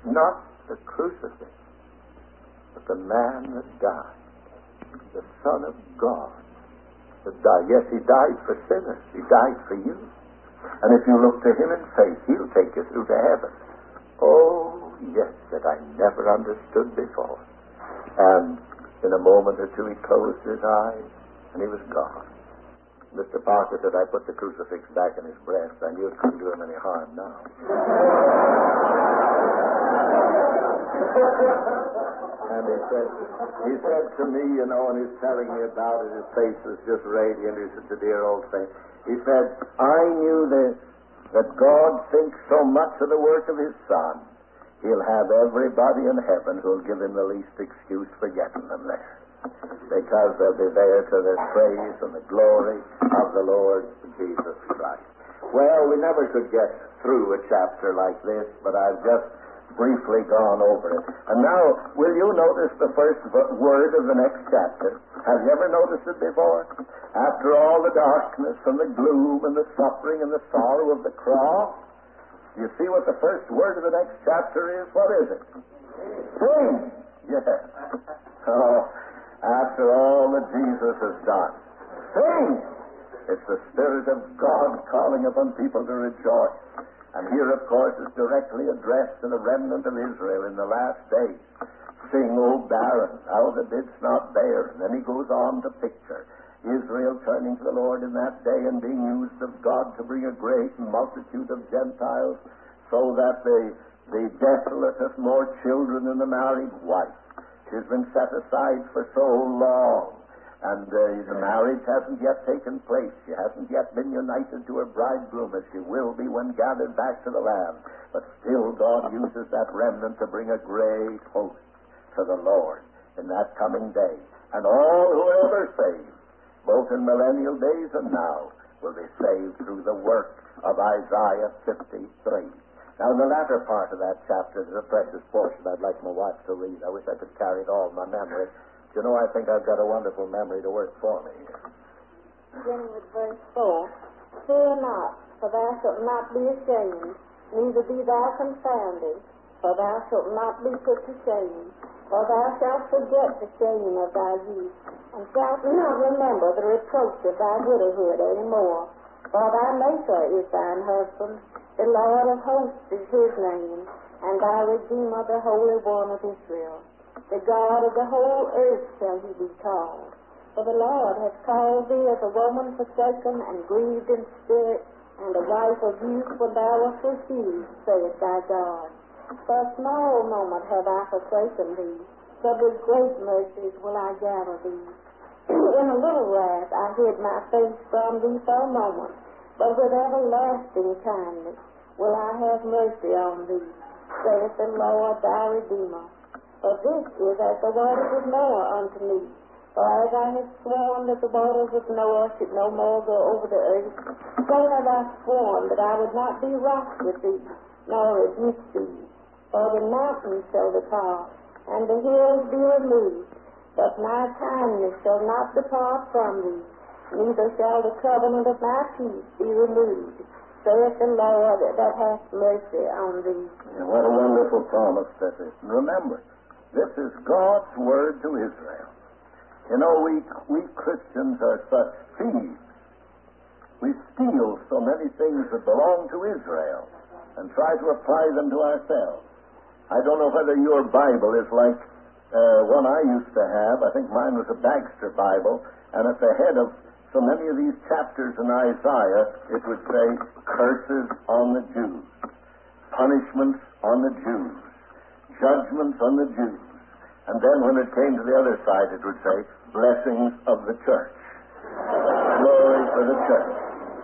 not the crucifix, but the man that died, the Son of God that died. Yes, he died for sinners. He died for you. And if you look to him in faith, he'll take you through to heaven. Oh, yes, that I never understood before. And in a moment or two, he closed his eyes, and he was gone. Mr. Parker said, I put the crucifix back in his breast. I knew it couldn't do him any harm now. And he said to me, you know, and he's telling me about it, his face was just radiant. He said, the dear old thing. He said, I knew this, that God thinks so much of the work of his Son, he'll have everybody in heaven who'll give him the least excuse for getting them there. Because they'll be there to the praise and the glory of the Lord Jesus Christ. Well, we never could get through a chapter like this, but I've just briefly gone over it. And now, will you notice the first word of the next chapter? Have you ever noticed it before? After all the darkness and the gloom and the suffering and the sorrow of the cross, you see what the first word of the next chapter is? What is it? Sing! Yes. Oh, after all that Jesus has done. Sing! It's the Spirit of God calling upon people to rejoice. And here, of course, is directly addressed to the remnant of Israel in the last days. Sing, O barren, thou that didst not bear. And then he goes on to picture Israel turning to the Lord in that day and being used of God to bring a great multitude of Gentiles, so that the desolate have more children than the married wife. She's been set aside for so long. And the marriage hasn't yet taken place. She hasn't yet been united to her bridegroom, as she will be when gathered back to the Lamb. But still God uses that remnant to bring a great host to the Lord in that coming day. And all who are ever saved, both in millennial days and now, will be saved through the work of Isaiah 53. Now, in the latter part of that chapter, there's a precious portion I'd like my wife to read. I wish I could carry it all in my memory. You know, I think I've got a wonderful memory to work for me here. Beginning with verse 4. Fear not, for thou shalt not be ashamed, neither be thou confounded, for thou shalt not be put to shame. For thou shalt forget the shame of thy youth, and shalt not remember the reproach of thy widowhood any more. For thy Maker is thine husband, the Lord of hosts is his name, and thy Redeemer, the Holy One of Israel. The God of the whole earth shall he be called. For the Lord hath called thee as a woman forsaken and grieved in spirit, and a wife of youth when thou wast refused, saith thy God. For a small moment have I forsaken thee, but with great mercies will I gather thee. In a little wrath I hid my face from thee for a moment, but with everlasting kindness will I have mercy on thee, saith the Lord thy Redeemer. For this is as the waters of Noah unto me. For as I have sworn that the waters of Noah should no more go over the earth, so have I sworn that I would not be wroth with thee, nor rebuke thee. For the mountains shall depart, and the hills be removed, but my kindness shall not depart from thee, neither shall the covenant of my peace be removed, saith the Lord that hath mercy on thee. And what a wonderful promise that is. And remember, this is God's word to Israel. You know, we Christians are such thieves. We steal so many things that belong to Israel and try to apply them to ourselves. I don't know whether your Bible is like one I used to have. I think mine was a Baxter Bible, and at the head of so many of these chapters in Isaiah, it would say, curses on the Jews, punishments on the Jews, judgments on the Jews. And then when it came to the other side, it would say, blessings of the church. Glory for the church.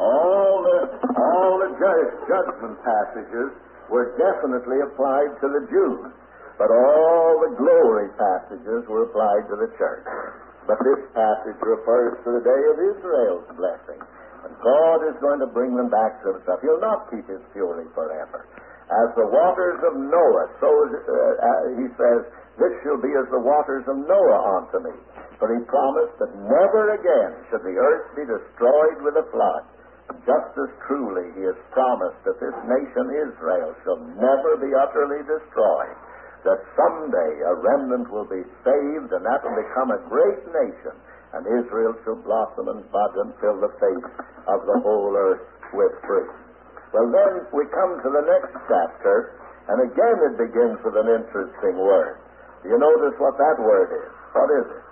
All the judgment passages were definitely applied to the Jews, but all the glory passages were applied to the church. But this passage refers to the day of Israel's blessing. And God is going to bring them back to himself. He'll not keep his fury forever. As the waters of Noah, so he says, this shall be as the waters of Noah unto me. For he promised that never again should the earth be destroyed with a flood. Just as truly he has promised that this nation Israel shall never be utterly destroyed, that someday a remnant will be saved, and that will become a great nation, and Israel shall blossom and bud and fill the face of the whole earth with fruit. Well, then we come to the next chapter, and again it begins with an interesting word. Do you notice what that word is? What is it?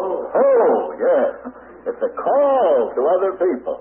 Oh, yes. It's a call to other people.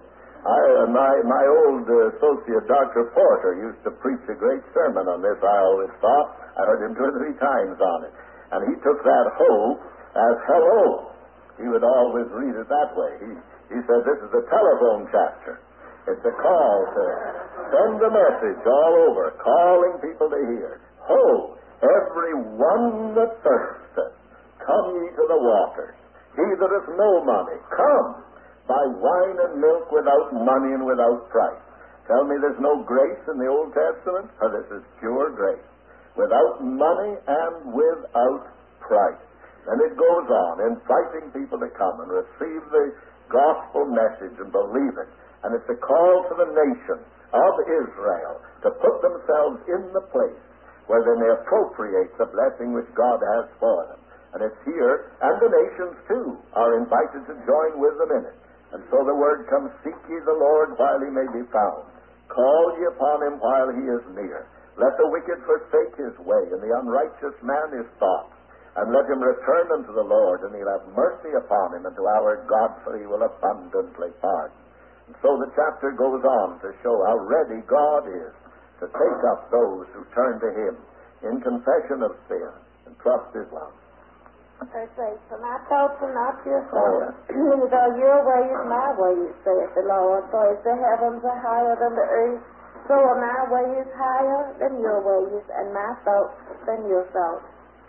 My old associate, Dr. Porter, used to preach a great sermon on this, I always thought. I heard him 2 or 3 times on it. And he took that ho as hello. He would always read it that way. He said this is a telephone chapter. It's a call to send a message all over, calling people to hear. Ho, every one that thirsteth, come ye to the waters. He that hath no money, come. Buy wine and milk without money and without price. Tell me there's no grace in the Old Testament? For this is pure grace. Without money and without price. And it goes on, inviting people to come and receive the gospel message and believe it. And it's a call to the nation of Israel to put themselves in the place where they may appropriate the blessing which God has for them. And it's here, and the nations too are invited to join with them in it. And so the word comes, seek ye the Lord while he may be found. Call ye upon him while he is near. Let the wicked forsake his way, and the unrighteous man his thoughts. And let him return unto the Lord, and he'll have mercy upon him, and to our God, for he will abundantly pardon. And so the chapter goes on to show how ready God is to take up those who turn to him in confession of sin and trust his love. Verse 8, for my thoughts are not your thoughts, neither are your ways my ways, saith the Lord. For as the heavens are higher than the earth, so are my ways higher than your ways, and my thoughts than your thoughts.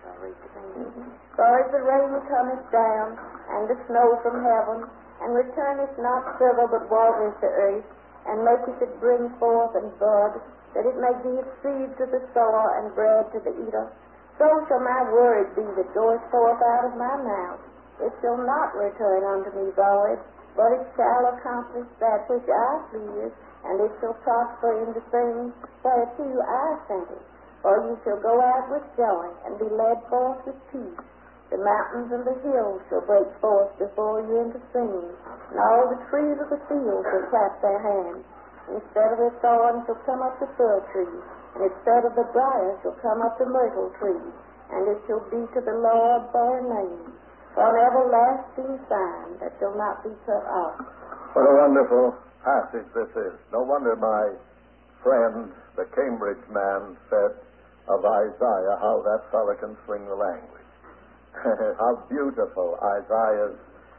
For as the rain cometh down, and the snow from heaven, and returneth not thither, but watereth the earth, and maketh it bring forth and bud, that it may give seed to the sower and bread to the eater, so shall my word be that goeth forth out of my mouth. It shall not return unto me void, but it shall accomplish that which I please, and it shall prosper in the things whereto I sent it. For you shall go out with joy, and be led forth with peace. The mountains and the hills shall break forth before you into singing, and all the trees of the field shall clap their hands. Instead of the thorn shall come up the fir tree, and instead of the briar shall come up the myrtle tree, and it shall be to the Lord for a name, for an everlasting sign that shall not be cut off. What a wonderful passage this is. No wonder my friend, the Cambridge man, said of Isaiah how that fellow can swing the language. How beautiful Isaiah's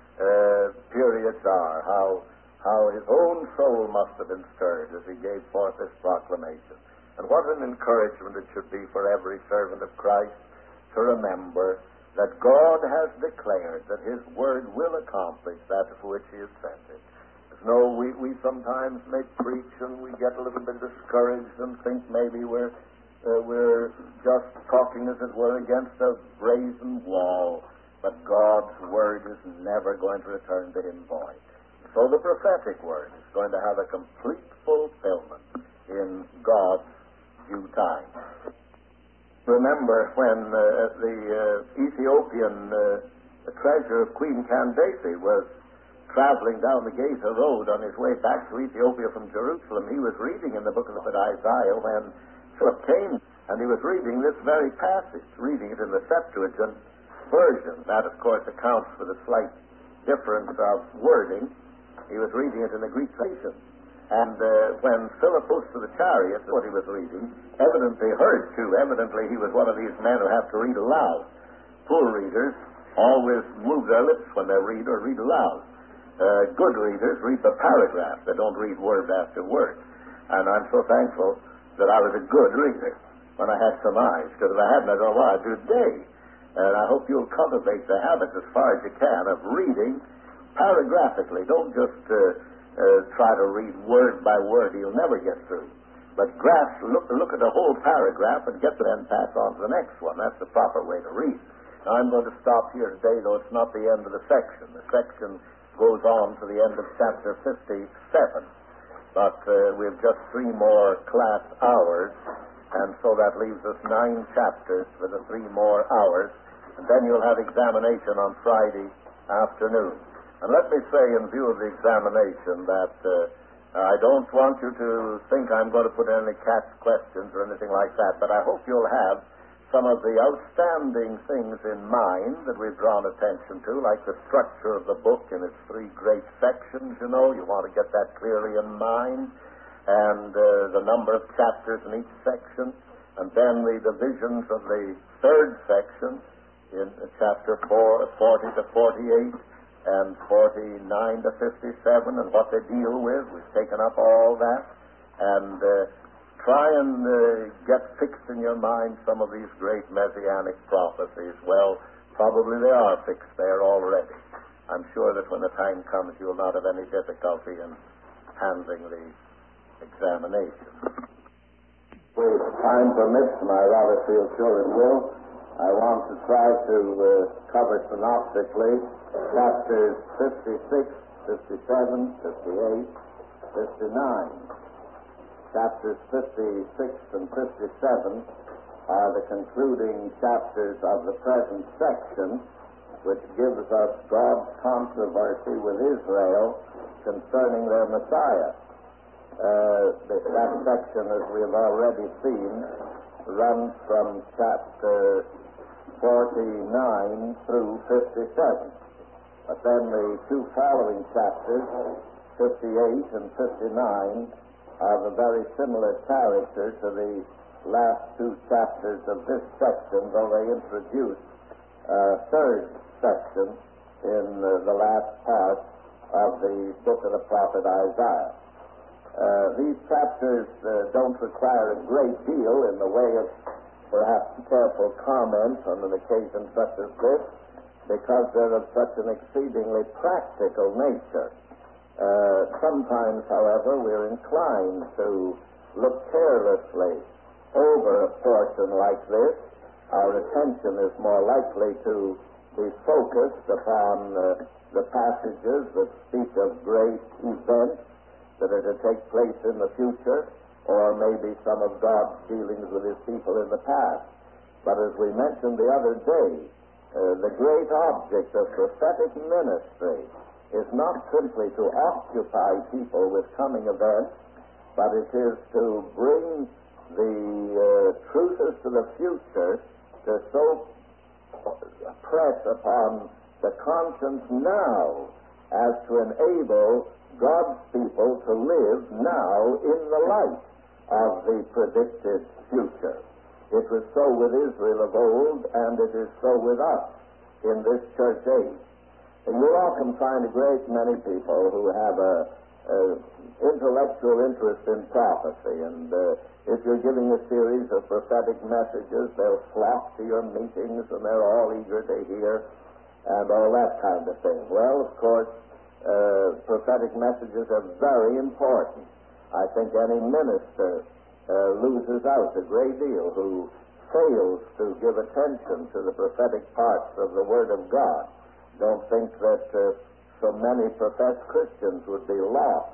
periods are, how his own soul must have been stirred as he gave forth this proclamation. And what an encouragement it should be for every servant of Christ to remember that God has declared that his word will accomplish that for which he has sent it. No, we sometimes may preach and we get a little bit discouraged and think maybe we're just talking, as it were, against a brazen wall. But God's word is never going to return to him void. So the prophetic word is going to have a complete fulfillment in God's due time. Remember when the Ethiopian treasurer of Queen Candace was traveling down the Gaza Road on his way back to Ethiopia from Jerusalem, he was reading in the book of Isaiah when Philip came, and he was reading this very passage, reading it in the Septuagint version. That, of course, accounts for the slight difference of wording. He was reading it in the Greek tradition. And when Philip hooked to the chariot, what he was reading, evidently heard too. Evidently he was one of these men who have to read aloud. Poor readers always move their lips when they read or read aloud. Good readers read the paragraph. They don't read word after word. And I'm so thankful that I was a good reader when I had some eyes, because if I hadn't, I don't know what I'd do today. And I hope you'll cultivate the habit as far as you can of reading paragraphically. Don't just try to read word by word. You'll never get through. But look at the whole paragraph and get then pass on to the next one. That's the proper way to read. Now, I'm going to stop here today, though it's not the end of the section. The section goes on to the end of chapter 57. but we've just 3 more class hours, and so that leaves us 9 chapters for the 3 more hours, and then you'll have examination on Friday afternoon. And let me say, in view of the examination, that I don't want you to think I'm going to put any catch questions or anything like that, but I hope you'll have some of the outstanding things in mind that we've drawn attention to, like the structure of the book in its 3 great sections, you know. You want to get that clearly in mind, and the number of chapters in each section, and then the divisions of the 3rd section in chapter 40 to 48, and 49 to 57, and what they deal with. We've taken up all that, and try and get fixed in your mind some of these great messianic prophecies. Well, probably they are fixed there already. I'm sure that when the time comes, you will not have any difficulty in handling the examination. If time permits, and I rather feel sure it will, I want to try to cover synoptically chapters 56, 57, 58, 59. Chapters 56 and 57 are the concluding chapters of the present section, which gives us God's controversy with Israel concerning their Messiah. That section, as we have already seen, runs from chapter 49 through 57. But then the 2 following chapters, 58 and 59, are of a very similar character to the last 2 chapters of this section, though they introduce a 3rd section in the last part of the book of the prophet Isaiah. These chapters don't require a great deal in the way of perhaps careful comment on an occasion such as this, because they're of such an exceedingly practical nature. Sometimes, however, we're inclined to look carelessly over a portion like this. Our attention is more likely to be focused upon the passages that speak of great events that are to take place in the future, or maybe some of God's dealings with his people in the past. But as we mentioned the other day, the great object of prophetic ministry is not simply to occupy people with coming events, but it is to bring the truths to the future to so press upon the conscience now as to enable God's people to live now in the light of the predicted future. It was so with Israel of old, and it is so with us in this church age. And you'll often find a great many people who have a intellectual interest in prophecy, and if you're giving a series of prophetic messages, they'll flock to your meetings, and they're all eager to hear, and all that kind of thing. Well, of course, prophetic messages are very important. I think any minister loses out a great deal who fails to give attention to the prophetic parts of the Word of God. Don't think that so many professed Christians would be lost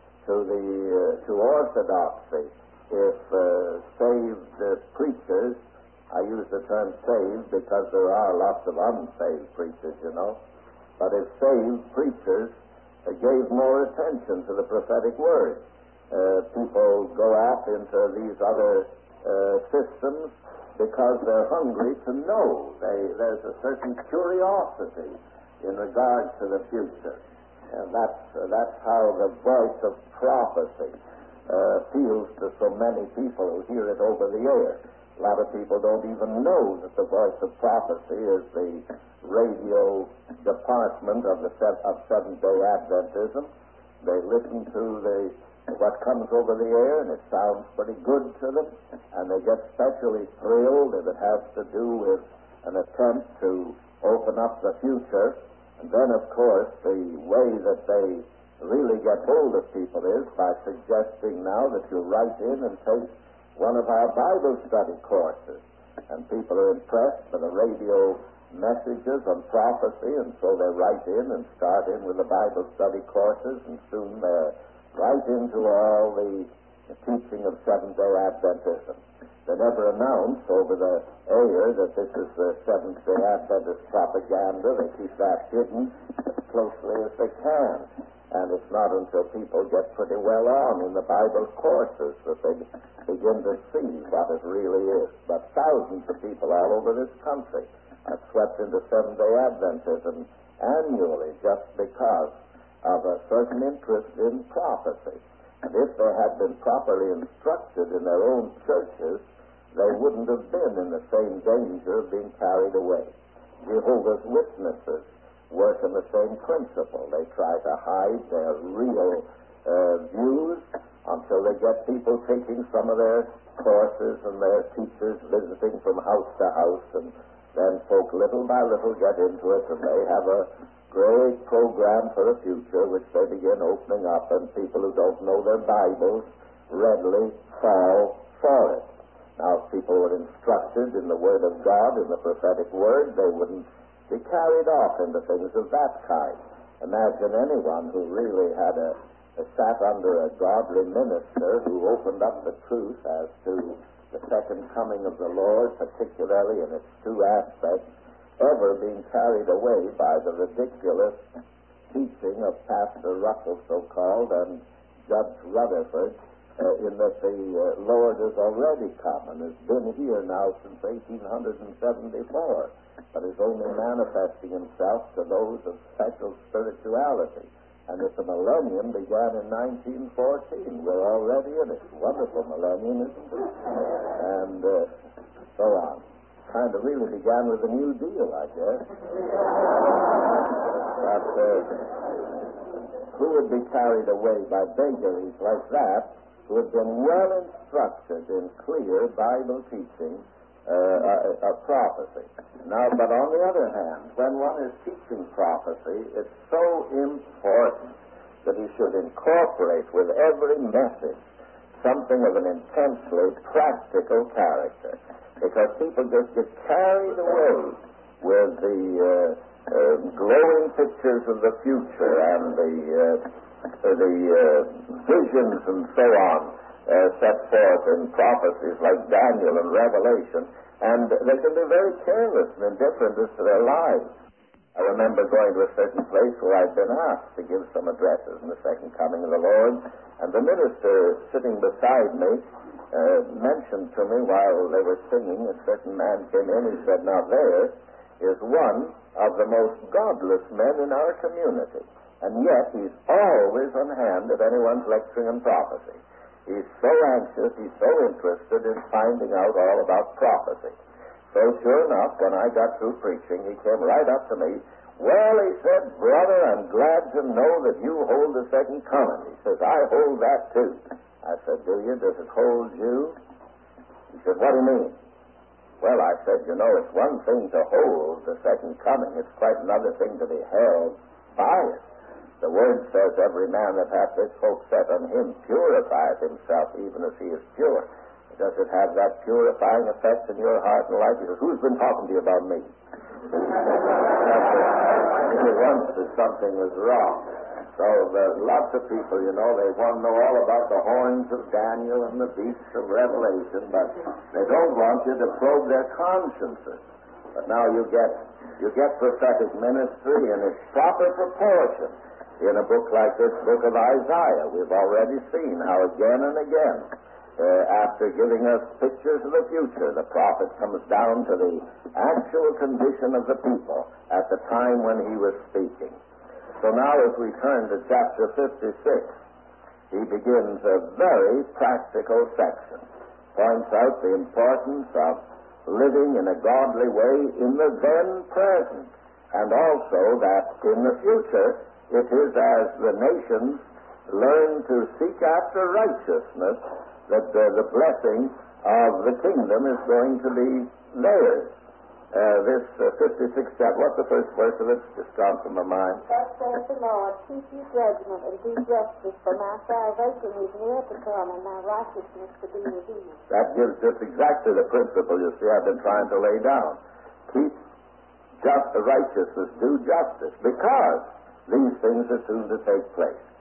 to orthodoxy if saved preachers, I use the term saved because there are lots of unsaved preachers, you know, but if saved preachers gave more attention to the prophetic word. People go off into these other systems because they're hungry to know. There's a certain curiosity in regard to the future. And that's how the voice of prophecy appeals to so many people who hear it over the air. A lot of people don't even know that the voice of prophecy is the radio department of Seventh-day Adventism. They listen to what comes over the air, and it sounds pretty good to them, and they get specially thrilled if it has to do with an attempt to open up the future. And then, of course, the way that they really get hold of people is by suggesting now that you write in and take one of our Bible study courses. And people are impressed by the radio messages on prophecy, and so they write in and start in with the Bible study courses, and soon they're right into all the teaching of Seventh-day Adventism. They never announced over the air that this is the Seventh-day Adventist propaganda. They keep that hidden as closely as they can. And it's not until people get pretty well on in the Bible courses that they begin to see what it really is. But thousands of people all over this country are swept into Seventh-day Adventism annually just because of a certain interest in prophecy. And if they had been properly instructed in their own churches, they wouldn't have been in the same danger of being carried away. Jehovah's Witnesses work on the same principle. They try to hide their real views until they get people taking some of their courses and their teachers visiting from house to house, and then folk little by little get into it, and they have a great program for the future which they begin opening up, and people who don't know their Bibles readily fall for it. Now, if people were instructed in the Word of God, in the prophetic Word, they wouldn't be carried off into things of that kind. Imagine anyone who really had sat under a godly minister who opened up the truth as to the second coming of the Lord, particularly in its two aspects, ever being carried away by the ridiculous teaching of Pastor Russell, so-called, and Judge Rutherford, in that the Lord has already come and has been here now since 1874, but is only manifesting himself to those of special spirituality. And if the millennium began in 1914, we're already in it. Wonderful millennium, isn't it? And so on. Kind of really began with the New Deal, I guess. But who would be carried away by vagaries like that, who had been well instructed in clear Bible teaching of prophecy? Now, but on the other hand, when one is teaching prophecy, it's so important that he should incorporate with every message something of an intensely practical character, because people just get carried away with the glowing pictures of the future and the visions and so on set forth in prophecies like Daniel and Revelation, and they can be very careless and indifferent as to their lives. I remember going to a certain place where I'd been asked to give some addresses in the second coming of the Lord, and the minister sitting beside me mentioned to me while they were singing, a certain man came in, he said, "Now there is one of the most godless men in our community, and yet he's always on hand if anyone's lecturing on prophecy. He's so anxious, he's so interested in finding out all about prophecy." So sure enough, when I got through preaching, he came right up to me. "Well," he said, "brother, I'm glad to know that you hold the second coming." He says, "I hold that too." I said, "Do you? Does it hold you?" He said, "What do you mean?" Well, I said, "You know, it's one thing to hold the second coming. It's quite another thing to be held by it. The Word says, every man that hath this hope set on him purifieth himself, even as he is pure." Does it have that purifying effect in your heart and life? He says, "Who's been talking to you about me?" He wants that something was wrong. So there's lots of people, you know, they want to know all about the horns of Daniel and the beasts of Revelation, but they don't want you to probe their consciences. But now you get prophetic ministry in its proper proportion. In a book like this book of Isaiah, we've already seen how again and again, after giving us pictures of the future, the prophet comes down to the actual condition of the people at the time when he was speaking. So now as we turn to chapter 56, he begins a very practical section, points out the importance of living in a godly way in the then present, and also that in the future it is as the nations learn to seek after righteousness that the blessing of the kingdom is going to be theirs. This 56th chapter, what's the first verse of it? It's just gone from my mind. "Thus saith the Lord, keep ye judgment and do justice, for my salvation is near to come, and my righteousness to be revealed." That gives just exactly the principle, you see, I've been trying to lay down. Keep just righteousness, do justice, because these things are soon to take place.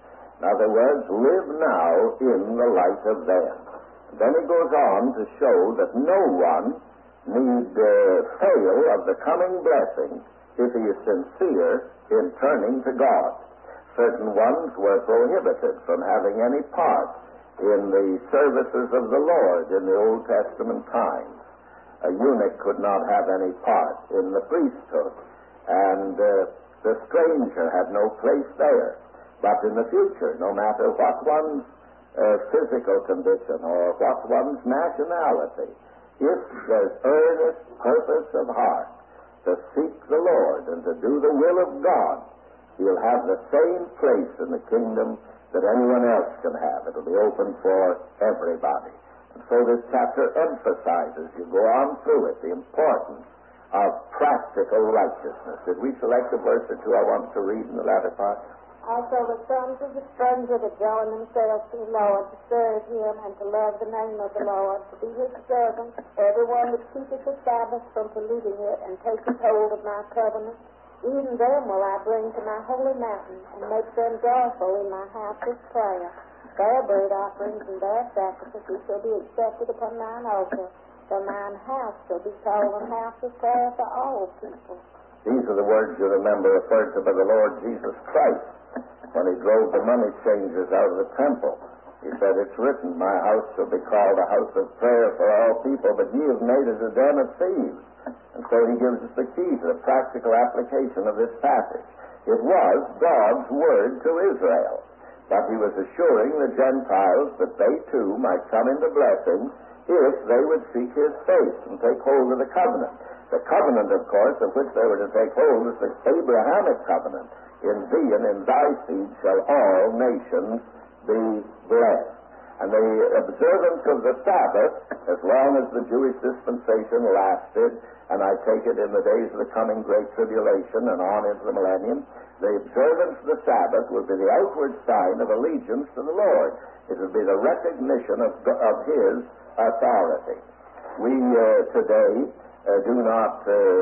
In other words, live now in the light of them. Then he goes on to show that no one need fail of the coming blessing if he is sincere in turning to God. Certain ones were prohibited from having any part in the services of the Lord in the Old Testament times. A eunuch could not have any part in the priesthood, and the stranger had no place there. But in the future, no matter what one's physical condition or what one's nationality, if there's earnest purpose of heart to seek the Lord and to do the will of God, he'll have the same place in the kingdom that anyone else can have. It'll be open for everybody. And so this chapter emphasizes, you go on through it, the importance of practical righteousness. Did we select a verse or two I want to read in the latter part? Also the sons of the stranger that join themselves to the Lord, to serve him and to love the name of the Lord, to be his servants, everyone that keepeth the Sabbath from polluting it and taketh hold of my covenant, even them will I bring to my holy mountain and make them joyful in my house of prayer. Their burnt offerings and their sacrifices shall be accepted upon mine altar, for mine house shall be called a house of prayer for all people. These are the words you remember referred to by the Lord Jesus Christ when he drove the money changers out of the temple. He said, it's written, my house shall be called a house of prayer for all people, but ye have made it a den of thieves. And so he gives us the key to the practical application of this passage. It was God's word to Israel, but he was assuring the Gentiles that they too might come into blessing if they would seek his face and take hold of the covenant. The covenant, of course, of which they were to take hold is the Abrahamic covenant. In thee and in thy seed shall all nations be blessed. And the observance of the Sabbath, as long as the Jewish dispensation lasted, and I take it in the days of the coming Great Tribulation and on into the millennium, the observance of the Sabbath would be the outward sign of allegiance to the Lord. It would be the recognition of his authority. We today do not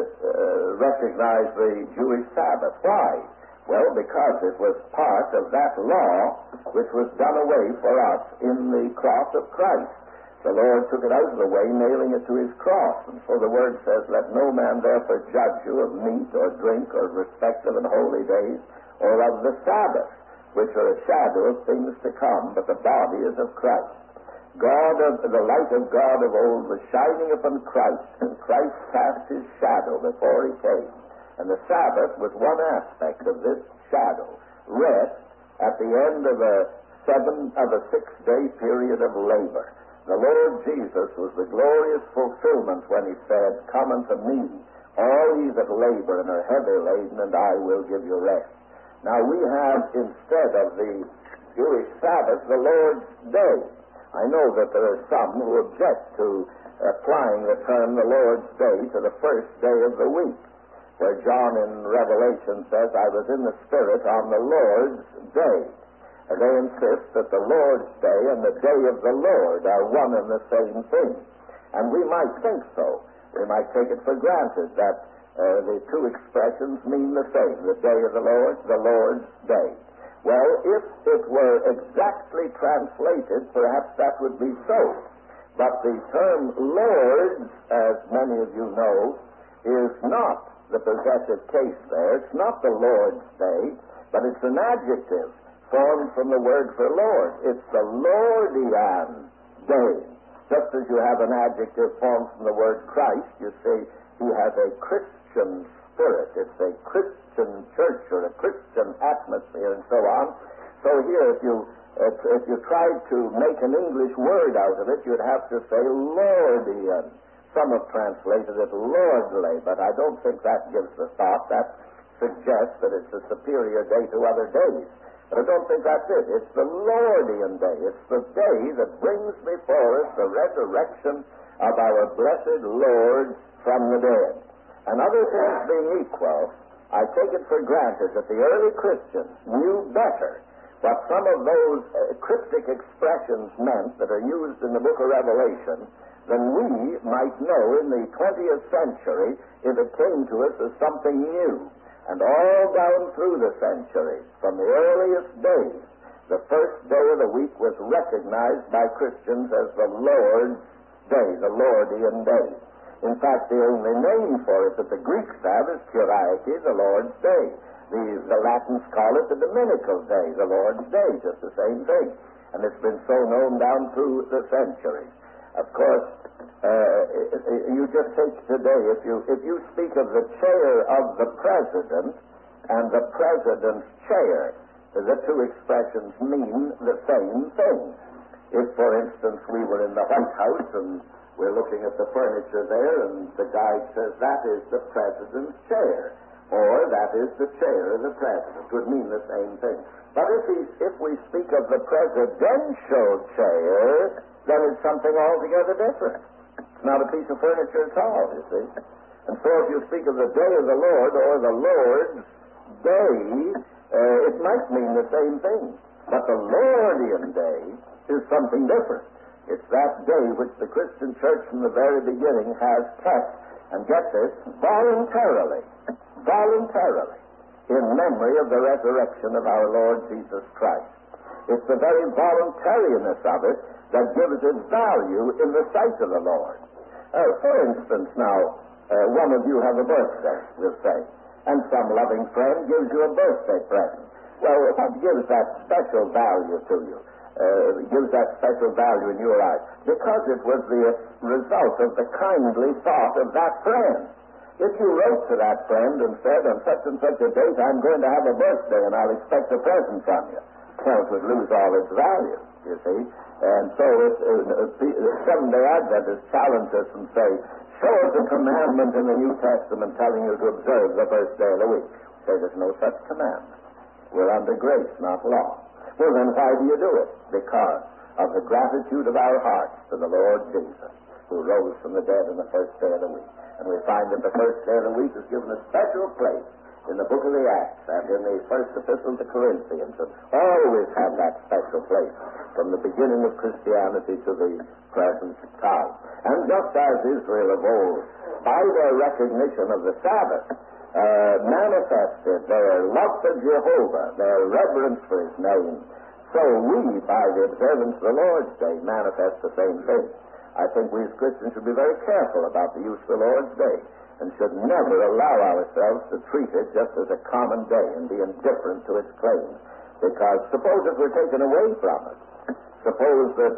recognize the Jewish Sabbath. Why? Well, because it was part of that law which was done away for us in the cross of Christ. The Lord took it out of the way, nailing it to his cross. And so the word says, let no man therefore judge you of meat or drink or respective and holy days or of the Sabbath, which are a shadow of things to come, but the body is of Christ. The light of God of old was shining upon Christ, and Christ cast his shadow before he came. And the Sabbath was one aspect of this shadow. Rest at the end of a 6-day period of labor. The Lord Jesus was the glorious fulfillment when he said, come unto me, all ye that labor and are heavy laden, and I will give you rest. Now we have, instead of the Jewish Sabbath, the Lord's Day. I know that there are some who object to applying the term the Lord's Day to the first day of the week, where John in Revelation says, I was in the Spirit on the Lord's Day. And they insist that the Lord's Day and the day of the Lord are one and the same thing. And we might think so. We might take it for granted that the two expressions mean the same, the day of the Lord's Day. Well, if it were exactly translated, perhaps that would be so. But the term Lord's, as many of you know, is not the possessive case there. It's not the Lord's Day, but it's an adjective formed from the word for Lord. It's the Lordian Day. Just as you have an adjective formed from the word Christ, you see, he has a Christian spirit. It's a Christian church or a Christian atmosphere and so on. So here, if you tried to make an English word out of it, you'd have to say Lordian. Some have translated it lordly, but I don't think that gives the thought. That suggests that it's a superior day to other days. But I don't think that's it. It's the Lordian Day. It's the day that brings before us the resurrection of our blessed Lord from the dead. And other things being equal, I take it for granted that the early Christians knew better what some of those cryptic expressions meant that are used in the book of Revelation than we might know in the 20th century if it came to us as something new. And all down through the centuries, from the earliest days, the first day of the week was recognized by Christians as the Lord's Day, the Lordian Day. In fact, the only name for it that the Greeks have is Kyriake, the Lord's Day. The Latins call it the Dominical Day, the Lord's Day, just the same thing. And it's been so known down through the centuries. Of course, you just take today, if you speak of the chair of the president and the president's chair, the two expressions mean the same thing. If, for instance, we were in the White House and we're looking at the furniture there and the guide says that is the president's chair, or that is the chair of the president, it would mean the same thing. But if we speak of the presidential chair, then it's something altogether different. It's not a piece of furniture at all, you see. And so if you speak of the day of the Lord or the Lord's Day, it might mean the same thing. But the Lordian Day is something different. It's that day which the Christian church from the very beginning has kept, and get this, voluntarily, in memory of the resurrection of our Lord Jesus Christ. It's the very voluntariness of it that gives it value in the sight of the Lord. For instance, now, one of you have a birthday, we'll say, and some loving friend gives you a birthday present. Well, what gives that special value to you? Gives that special value in your eyes? Because it was the result of the kindly thought of that friend. If you wrote to that friend and said, on such and such a date, I'm going to have a birthday and I'll expect a present from you, well, it would lose all its value, you see. And so Seventh-day Adventists challenge us and say, show us a commandment in the New Testament telling you to observe the first day of the week. We say there's no such commandment. We're under grace, not law. Well, then why do you do it? Because of the gratitude of our hearts to the Lord Jesus, who rose from the dead on the first day of the week. And we find that the first day of the week is given a special place in the book of the Acts and in the first epistle to Corinthians, and always have that special place from the beginning of Christianity to the present time. And just as Israel of old, by their recognition of the Sabbath, manifested their love for Jehovah, their reverence for His name, so we, by the observance of the Lord's Day, manifest the same thing. I think we as Christians should be very careful about the use of the Lord's Day and should never allow ourselves to treat it just as a common day and be indifferent to its claims. Because suppose it were taken away from us. Suppose that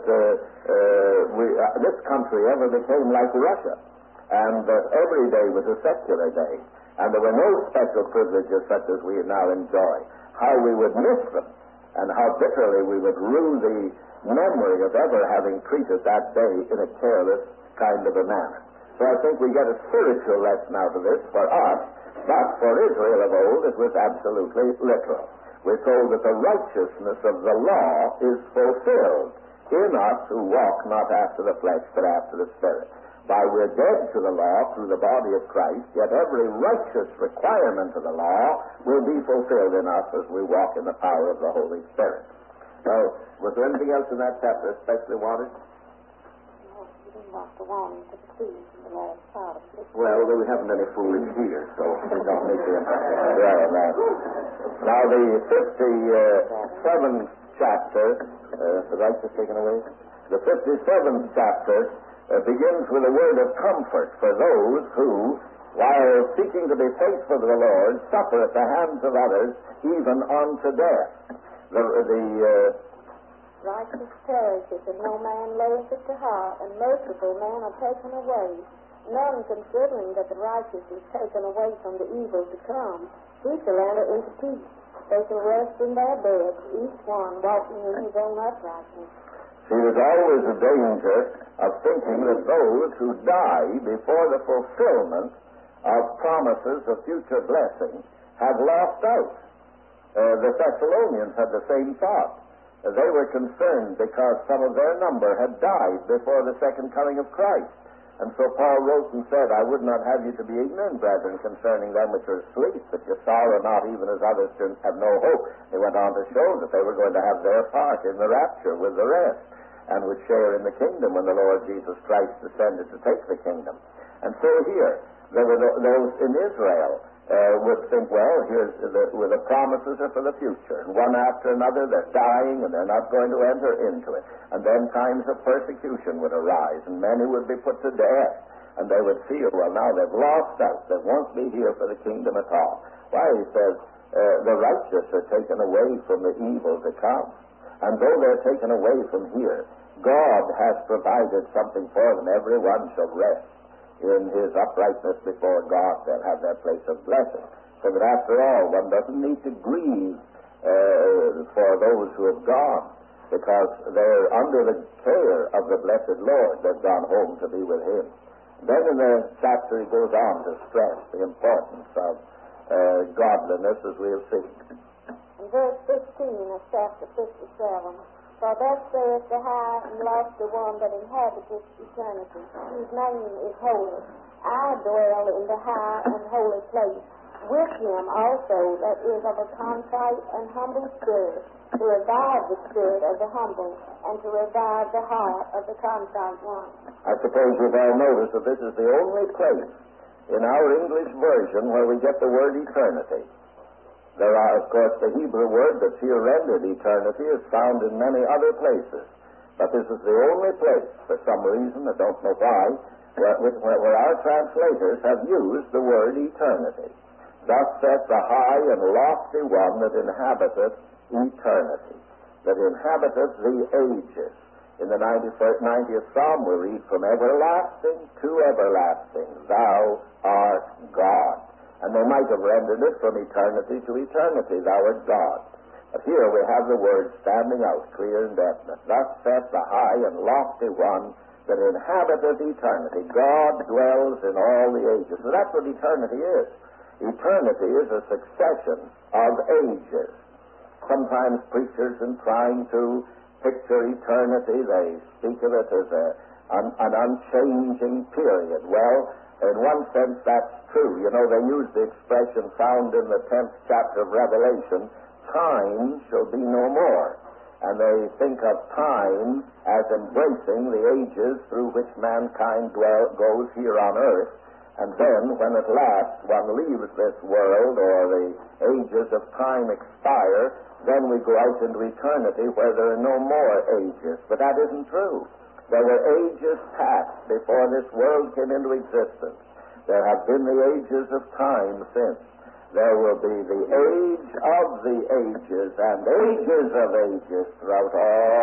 this country ever became like Russia, and that every day was a secular day, and there were no special privileges such as we now enjoy. How we would miss them, and how bitterly we would rue the memory of ever having treated that day in a careless kind of a manner. So I think we get a spiritual lesson out of this for us, but for Israel of old it was absolutely literal. We're told that the righteousness of the law is fulfilled in us who walk not after the flesh but after the Spirit. While we're dead to the law through the body of Christ, yet every righteous requirement of the law will be fulfilled in us as we walk in the power of the Holy Spirit. So, was there anything else in that chapter especially wanted? No, you didn't want the warning to the trees in the last part of it. Well, we haven't any foolish here, so we don't need to dwell on that. Now, the 57th chapter, the right is taken away? The 57th chapter begins with a word of comfort for those who, while seeking to be faithful to the Lord, suffer at the hands of others, even unto death. Righteous perishes, and no man layeth it to heart, and merciful men are taken away. None considering that the righteous is taken away from the evil to come, he shall enter into peace. They shall rest in their beds, each one walking in his own uprightness. See, there's always a danger of thinking that those who die before the fulfillment of promises of future blessing have lost out. The Thessalonians had the same thought. They were concerned because some of their number had died before the second coming of Christ. And so Paul wrote and said, I would not have you to be ignorant, brethren, concerning them which are asleep, that you sorrow not even as others have no hope. He went on to show that they were going to have their part in the rapture with the rest, and would share in the kingdom when the Lord Jesus Christ descended to take the kingdom. And so here, there were those in Israel would think, well, the promises are for the future. And one after another, they're dying and they're not going to enter into it. And then times of persecution would arise, and many would be put to death. And they would feel, well, now they've lost out. They won't be here for the kingdom at all. Why, he says, the righteous are taken away from the evil to come. And though they're taken away from here, God has provided something for them. Everyone shall rest in his uprightness before God. They'll have their place of blessing. So that after all, one doesn't need to grieve for those who have gone, because they're under the care of the blessed Lord. They've gone home to be with him. Then in the chapter he goes on to stress the importance of godliness, as we have seen. In verse 15 of chapter 57, for thus saith the high and lofty one that inhabiteth eternity, whose name is holy. I dwell in the high and holy place, with him also that is of a contrite and humble spirit, to revive the spirit of the humble, and to revive the heart of the contrite one. I suppose you've all noticed that this is the only place in our English version where we get the word eternity. There are, of course, the Hebrew word that's here rendered eternity is found in many other places. But this is the only place, for some reason, I don't know why, where our translators have used the word eternity. Thus saith the high and lofty one that inhabiteth eternity, that inhabiteth the ages. In the 90th Psalm we read, from everlasting to everlasting, thou art God. And they might have rendered it from eternity to eternity, thou art God. But here we have the word standing out clear and definite. Thus saith the high and lofty one that inhabiteth eternity. God dwells in all the ages. So that's what eternity is. Eternity is a succession of ages. Sometimes preachers, in trying to picture eternity, they speak of it as an unchanging period. Well, in one sense, that's true. You know, they use the expression found in the 10th chapter of Revelation, time shall be no more. And they think of time as embracing the ages through which mankind goes here on earth. And then, when at last one leaves this world, or the ages of time expire, then we go out into eternity where there are no more ages. But that isn't true. There were ages past before this world came into existence. There have been the ages of time since. There will be the age of the ages and ages of ages throughout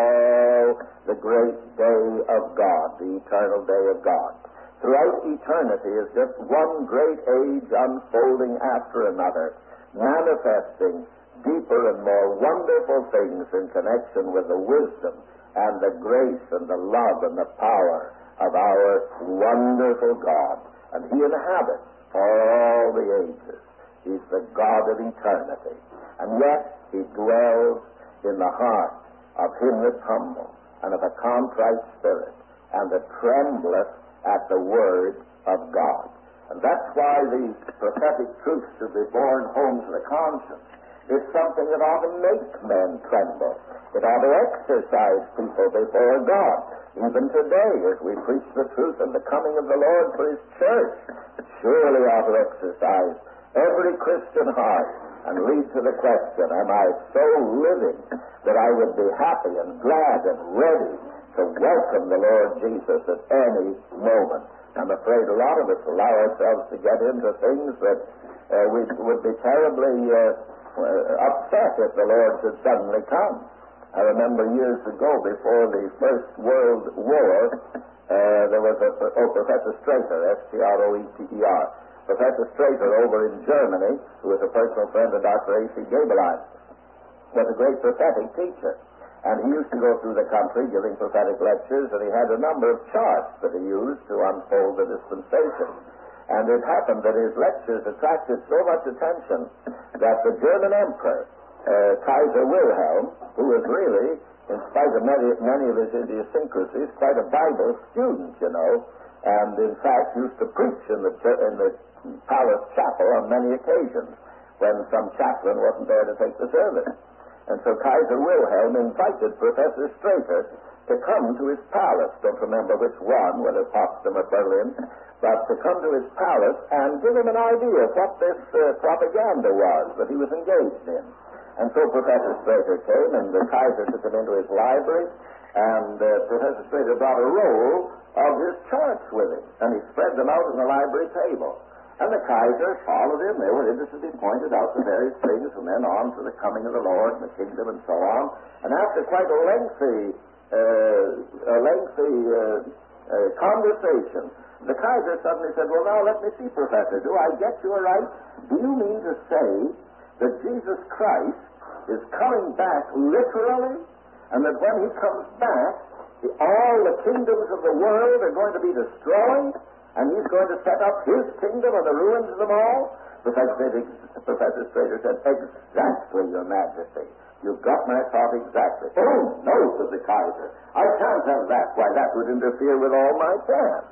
all the great day of God, the eternal day of God. Throughout eternity is just one great age unfolding after another, manifesting deeper and more wonderful things in connection with the wisdom and the grace and the love and the power of our wonderful God. And he inhabits all the ages. He's the God of eternity. And yet he dwells in the heart of him that's humble and of a contrite spirit and that trembleth at the word of God. And that's why these prophetic truths should be borne home to the conscience. It's something that ought to make men tremble. It ought to exercise people before God. Even today, as we preach the truth of the coming of the Lord for his church, it surely ought to exercise every Christian heart and lead to the question, am I so living that I would be happy and glad and ready to welcome the Lord Jesus at any moment? I'm afraid a lot of us allow ourselves to get into things that we would be terribly upset if the Lord should suddenly come. I remember years ago, before the First World War, there was Professor Strater, S-T-R-O-E-T-E-R, Professor Strater over in Germany, who was a personal friend of Dr. A.C. Gaebelein, was a great prophetic teacher. And he used to go through the country giving prophetic lectures, and he had a number of charts that he used to unfold the dispensation. And it happened that his lectures attracted so much attention that the German Emperor, Kaiser Wilhelm, who was really, in spite of many of his idiosyncrasies, quite a Bible student, you know, and in fact used to preach in the palace chapel on many occasions when some chaplain wasn't there to take the service. And so Kaiser Wilhelm invited Professor Strater to come to his palace. Don't remember which one, whether Potsdam or Berlin, but to come to his palace and give him an idea of what this propaganda was that he was engaged in. And so Professor Strater came, and the Kaiser took him into his library, and Professor Strater brought a roll of his charts with him, and he spread them out on the library table. And the Kaiser followed him. They were interested. He pointed out the various things, and then on to the coming of the Lord and the kingdom and so on. And after quite a lengthy conversation, the Kaiser suddenly said, "Well, now let me see, Professor, do I get you right? Do you mean to say that Jesus Christ is coming back literally, and that when he comes back, all the kingdoms of the world are going to be destroyed, and he's going to set up his kingdom and the ruins of them all?" Professor Strater said, "Exactly, Your Majesty. You've got my thought exactly." "Oh, no," said the Kaiser. "I can't have that. Why, that would interfere with all my plans."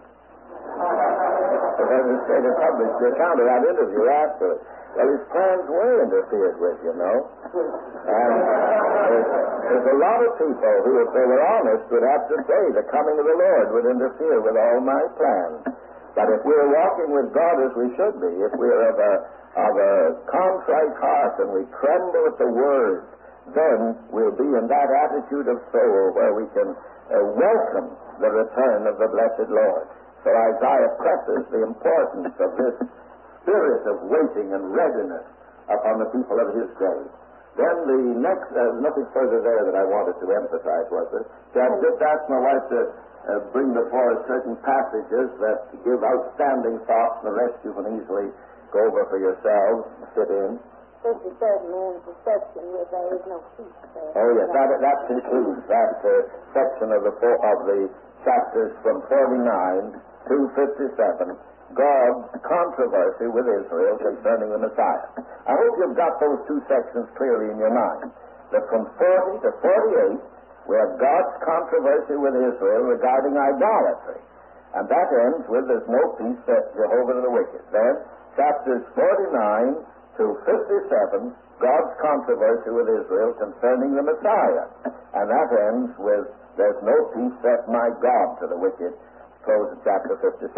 Professor Strater published the account of that interview afterwards. Well, his plans were interfered with, you know. And there's a lot of people who, if they were honest, would have to say the coming of the Lord would interfere with all my plans. But if we're walking with God as we should be, if we're of a contrite heart and we tremble at the word, then we'll be in that attitude of soul where we can welcome the return of the blessed Lord. So Isaiah presses the importance of this spirit of waiting and readiness upon the people of his day. Then the next, nothing further there that I wanted to emphasize, was there? So I just asked my wife to bring before us certain passages that give outstanding thoughts, and the rest you can easily go over for yourselves and sit in. 53rd man's a section where there is no peace there. Oh, yes, that concludes that section of the chapters from 49 to 57, God's controversy with Israel concerning the Messiah. I hope you've got those two sections clearly in your mind. That from 40 to 48, we have God's controversy with Israel regarding idolatry. And that ends with there's no peace set Jehovah to the wicked. Then, chapters 49 to 57, God's controversy with Israel concerning the Messiah. And that ends with there's no peace set my God to the wicked. Close at chapter 57.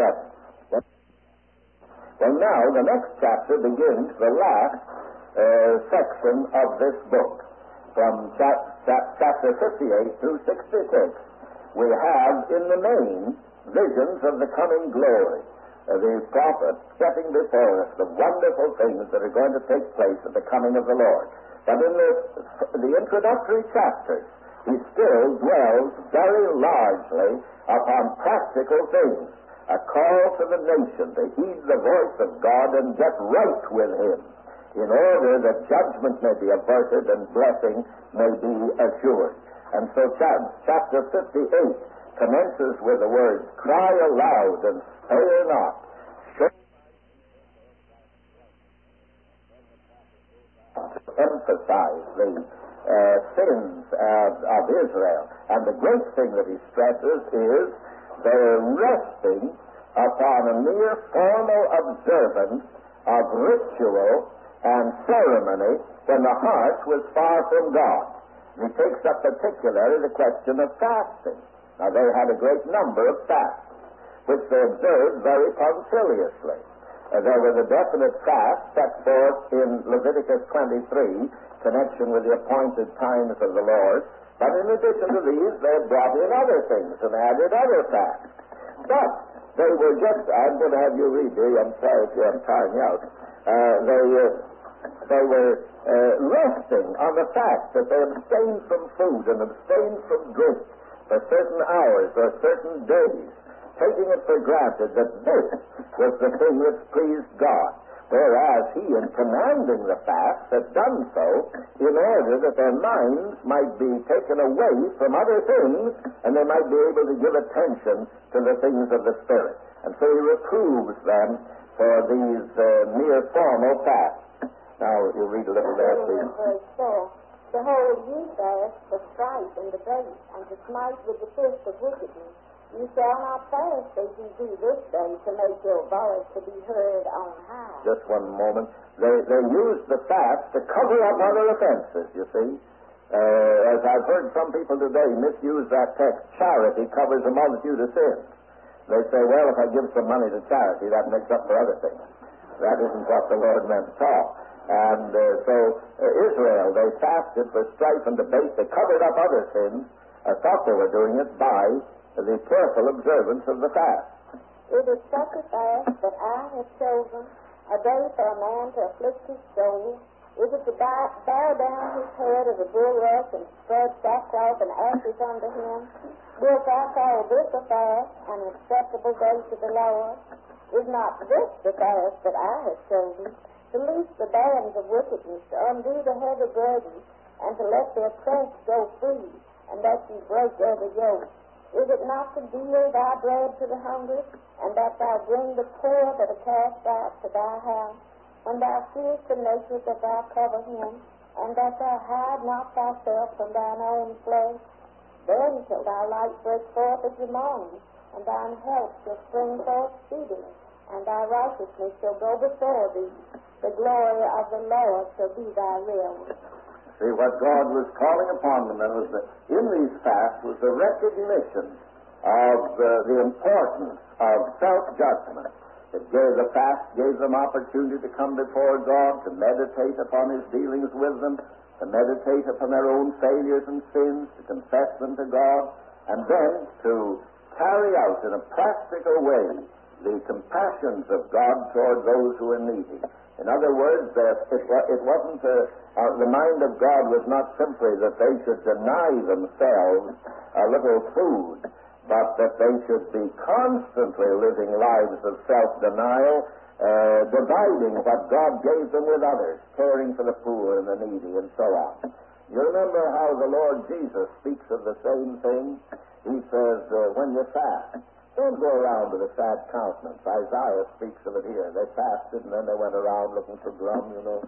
Well, now, the next chapter begins the last section of this book. From chapter 58 through 66, we have, in the main, visions of the coming glory. The prophet setting before us the wonderful things that are going to take place at the coming of the Lord. But in the introductory chapters, he still dwells very largely upon practical things. A call to the nation to heed the voice of God and get right with him, in order that judgment may be averted and blessing may be assured. And so chapter 58 commences with the words, "Cry aloud and spare not. Show to emphasize the sins of Israel." And the great thing that he stresses is their resting upon a mere formal observance of ritual and ceremony when the heart was far from God. And he takes up particularly the question of fasting. Now, they had a great number of fasts, which they observed very punctiliously. There was a definite fast set forth in Leviticus 23, connection with the appointed times of the Lord. But in addition to these, they brought in other things and added other fasts. But they were just, I'm going to have you read here, I'm sorry if I'm tiring you out. They were resting on the fact that they abstained from food and abstained from drink for certain hours or certain days, taking it for granted that this was the thing that pleased God. Whereas he, in commanding the fast, had done so in order that their minds might be taken away from other things and they might be able to give attention to the things of the Spirit. And so he reproves them for these mere formal fasts. Now, you read a little there, please. Verse 4. Behold, ye fast for strife and debate, and to smite with the fist of wickedness. You shall not fast as you do this day to make your voice to be heard on high. Just one moment. They used the fast to cover up other offenses, you see. As I've heard some people today misuse that text, charity covers a multitude of sins. They say, well, if I give some money to charity, that makes up for other things. That isn't what the Lord meant at all. And so Israel, they fasted for strife and debate. They covered up other sins. I thought they were doing it by the careful observance of the fast. It is such a fast that I have chosen, a day for a man to afflict his soul. Is it to bow down his head as a bulrush and spread sackcloth and ashes under him? Wilt thou call this a fast, an acceptable day to the Lord? Is not this the fast that I have chosen, to loose the bands of wickedness, to undo the heavy burden, and to let the oppressed go free, and that ye break every yoke? Is it not to deal thy bread to the hungry, and that thou bring the poor that are cast out to thy house? When thou seest the naked, that thou cover him, and that thou hide not thyself from thine own flesh, then shall thy light break forth as the morning, and thine help shall spring forth speedily, and thy righteousness shall go before thee. The glory of the Lord shall be thy rear. See, what God was calling upon them, and was in these fasts, was the recognition of the importance of self-judgment. The fast gave them opportunity to come before God, to meditate upon His dealings with them, to meditate upon their own failures and sins, to confess them to God, and then to carry out in a practical way the compassions of God toward those who are needy. In other words, it wasn't the mind of God was not simply that they should deny themselves a little food, but that they should be constantly living lives of self-denial, dividing what God gave them with others, caring for the poor and the needy, and so on. You remember how the Lord Jesus speaks of the same thing? He says, when you fast, don't go around with a sad countenance. Isaiah speaks of it here. They fasted, and then they went around looking for grum, you know.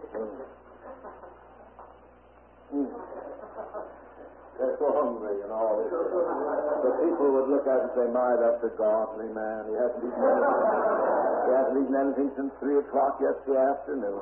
They're so hungry and all this. The people would look at it and say, my, that's a godly man. He hasn't eaten anything since 3 o'clock yesterday afternoon.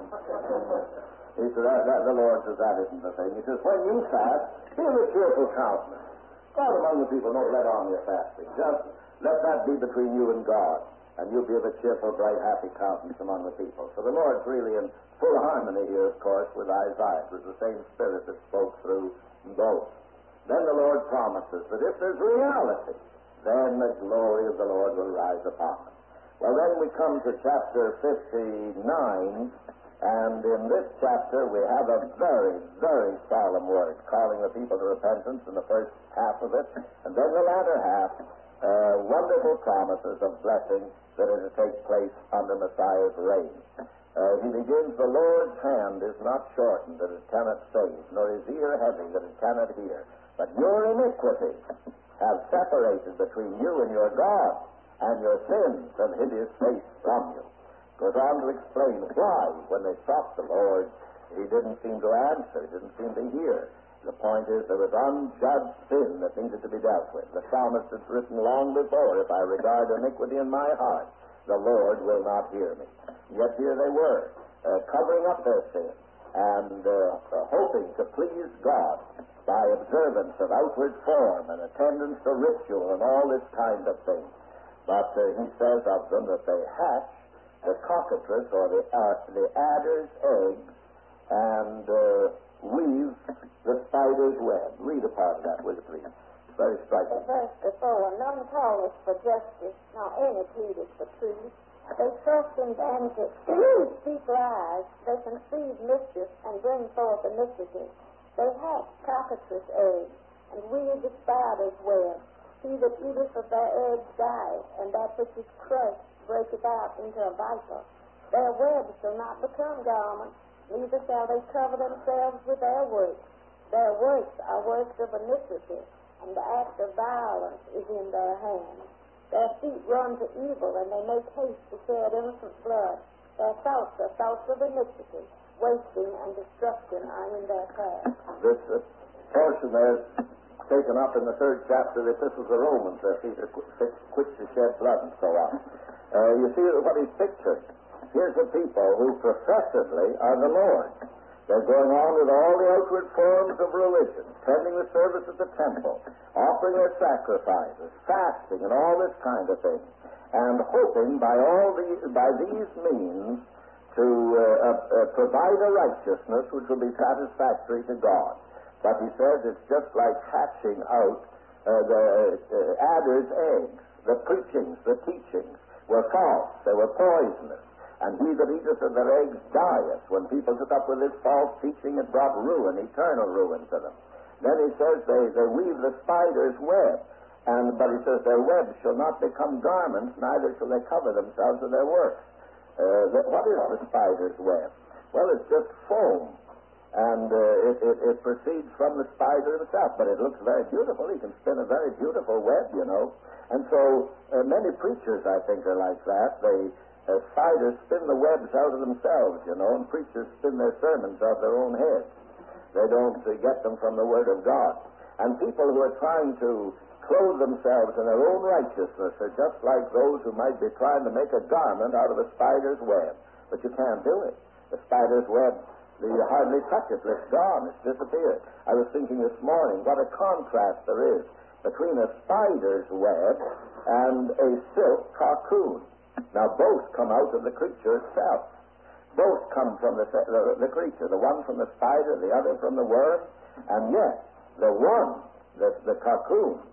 He said, the Lord says, that isn't the thing. He says, when you fast, give a cheerful countenance. God among the people, don't let on your fasting. Just let that be between you and God, and you'll be of a cheerful, bright, happy countenance among the people. So the Lord's really in full harmony here, of course, with Isaiah. It was the same Spirit that spoke through both. Then the Lord promises that if there's reality, then the glory of the Lord will rise upon them. Well, then we come to chapter 59, and in this chapter we have a very, very solemn word, calling the people to repentance in the first half of it, and then the latter half, wonderful promises of blessing that are to take place under Messiah's reign. He begins, the Lord's hand is not shortened that it cannot save, nor his ear heavy that it cannot hear. But your iniquities have separated between you and your God, and your sins have hid his face from you. Goes on to explain why, when they sought the Lord, he didn't seem to answer, he didn't seem to hear. The point is, there was unjudged sin that needed to be dealt with. The psalmist had written long before, if I regard iniquity in my heart, the Lord will not hear me. Yet here they were, covering up their sin, and hoping to please God by observance of outward form and attendance to ritual and all this kind of thing. But he says of them that they hatch the cockatrice or the adder's eggs and weave the spider's web. Read a part of that, will you please? Very striking. Verse before, none calleth for justice, nor any pleadeth for truth. They trust in vanity, speak lies, they conceive mischief, and bring forth iniquity. They hatch cockatrice eggs, and weave the spider's web. He that eateth of their eggs dieth, and that which is crushed breaketh out into a viper. Their webs shall not become garments, neither shall they cover themselves with their works. Their works are works of iniquity, and the act of violence is in their hands. Their feet run to evil, and they make haste to shed innocent blood. Their thoughts are thoughts of iniquity. Wasting and destruction are in their path. This portion there is taken up in the 3rd chapter of the Epistle to the Romans, their feet are quick to shed blood and so on. You see what he's pictured. Here's a people who professedly are the Lord. They're going on with all the outward forms of religion, tending the service at the temple, offering their sacrifices, fasting, and all this kind of thing, and hoping by these means to provide a righteousness which will be satisfactory to God. But he says it's just like hatching out the adder's eggs. The preachings, the teachings were false. They were poisonous. And he that eateth of their eggs dieth. When people took up with this false teaching, it brought ruin, eternal ruin to them. Then he says they weave the spider's web. But he says their webs shall not become garments, neither shall they cover themselves with their works. What is the spider's web? Well, it's just foam. And it proceeds from the spider himself. But it looks very beautiful. He can spin a very beautiful web, you know. And so many preachers, I think, are like that. Spiders spin the webs out of themselves, you know, and preachers spin their sermons out of their own heads. They don't get them from the Word of God. And people who are trying to clothe themselves in their own righteousness are just like those who might be trying to make a garment out of a spider's web. But you can't do it. The spider's web, you hardly touch it. It's gone. It's disappeared. I was thinking this morning what a contrast there is between a spider's web and a silk cocoon. Now, both come out of the creature itself. Both come from the creature, the one from the spider, the other from the worm, and yet the one, the cocoon,